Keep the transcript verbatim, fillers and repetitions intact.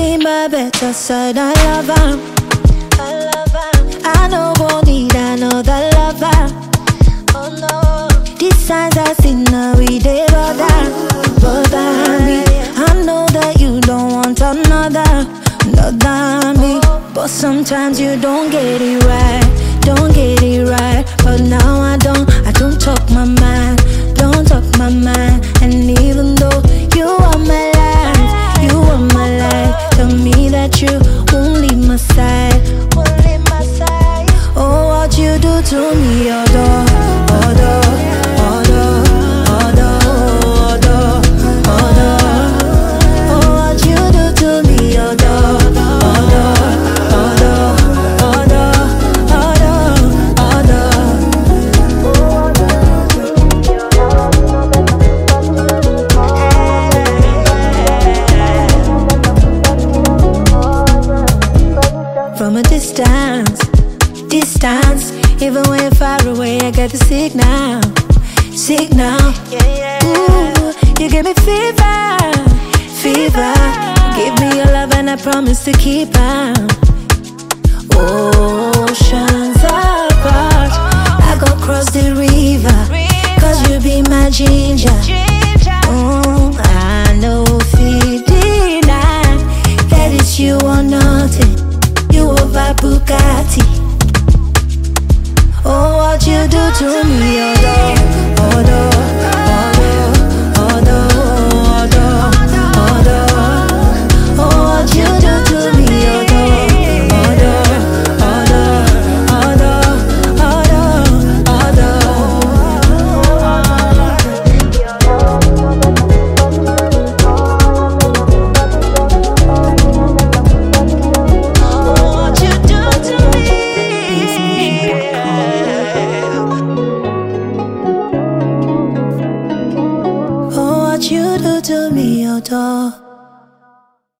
be my better side. I love her, I love her. I know won't need another lover. Oh no, these signs I see now we dey bother, bother me. I know that you don't want another, another me. But sometimes you don't get it right, don't get it right. But now I don't, I don't talk my mind, don't talk my mind. And even though you are my life, you are my life, tell me that you won't leave my side, won't leave my side. Oh, what you do to me, although, although, although, although, although, although. Oh, what you do to me, although, although, although, although, although, although. From a distance, distance, even when you're far away, I get the signal, signal. Ooh, you give me fever, fever. Give me your love and I promise to keep on. Oceans apart, I go cross the river, cause you be my ginger. Mm, I know feeling that it's you or nothing, you over Bugatti. Oh, what you do to me, although, although, although, although, although, although. Oh, what you do to me, although, although, although, although, although. What you do to me. Oh, what you do to me, although.